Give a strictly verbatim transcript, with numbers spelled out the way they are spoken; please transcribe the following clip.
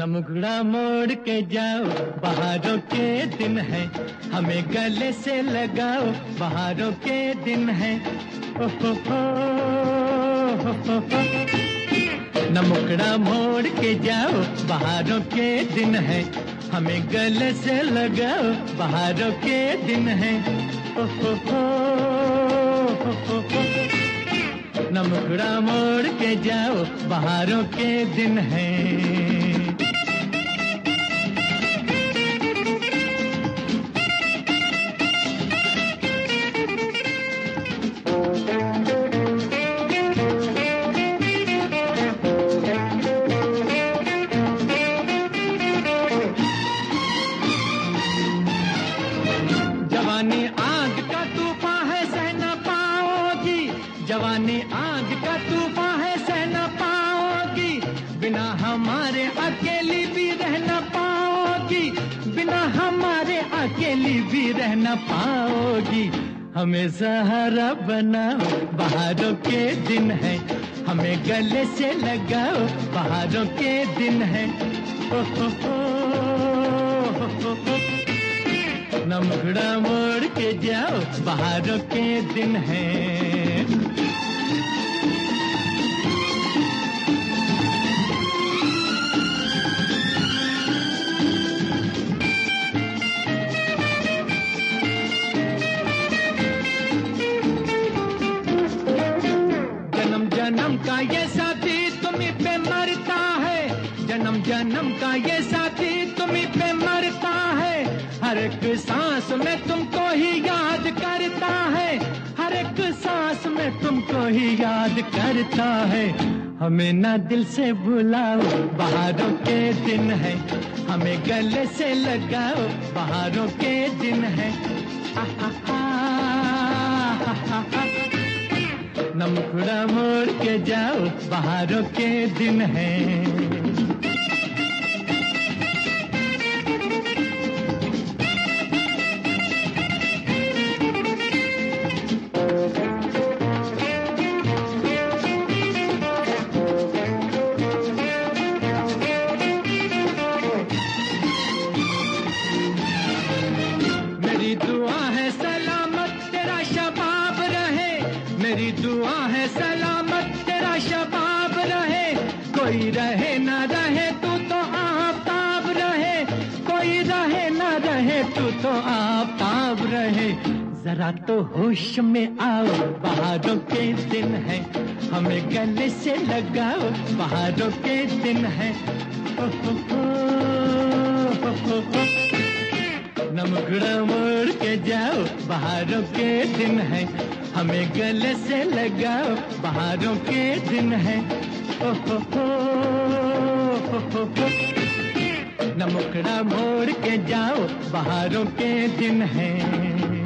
न मुखड़ा मोड़ के जाओ, बहारों के दिन है, हमें गले से लगाओ, बहारों के दिन है। ओ हो हो, हो, हो, हो। न मुखड़ा मोड़ के जाओ, बहारों के दिन है, हमें गले से लगाओ, बहारों के दिन है। ओ हो हो, हो, हो, हो। न मुखड़ा मोड़ के जाओ, बहारों के दिन है। जवानी आग का तूफान है, सह न पाओगी, जवानी आग का तूफान है, सह न पाओगी, बिना हमारे अकेली भी रह न पाओगी, बिना हमारे अकेली भी रह न पाओगी। हमें सहारा बनाओ, बहारों के दिन है, हमें गले से लगाओ, बहारों के दिन है। ओ हो हो, हो, हो, हो। न मुखड़ा मोड़ के जाओ, बहारों के दिन है। जन्म जन्म का ये साथी तुम्हीं पे मरता है, जन्म जन्म का ये साथी तुम्हीं पे मरता है, हर एक सांस में तुमको ही याद करता है, हर एक सांस में तुमको ही याद करता है। हमें ना दिल से बुलाओ, बहारों के दिन है, हमें गले से लगाओ, बहारों के दिन है। न मुखड़ा मोड़ के जाओ, बहारों के दिन है। मेरी दुआ है सलामत तेरा शबाब रहे, मेरी दुआ है सलामत तेरा शबाब रहे, कोई रहे ना रहे तू तो आफताब रहे, कोई रहे ना रहे तू तो आफताब रहे। जरा तो होश में आओ, बहारों के दिन है, हमें गले से लगाओ, बहारों के दिन है। ओ हो हो, हो, हो, हो। न मुखड़ा मोड़ के जाओ, बहारों के दिन है, हमें गले से लगाओ, बहारों के दिन है। ओ हो हो, हो, हो, हो। न मुखड़ा मोड़ के जाओ, बहारों के दिन है।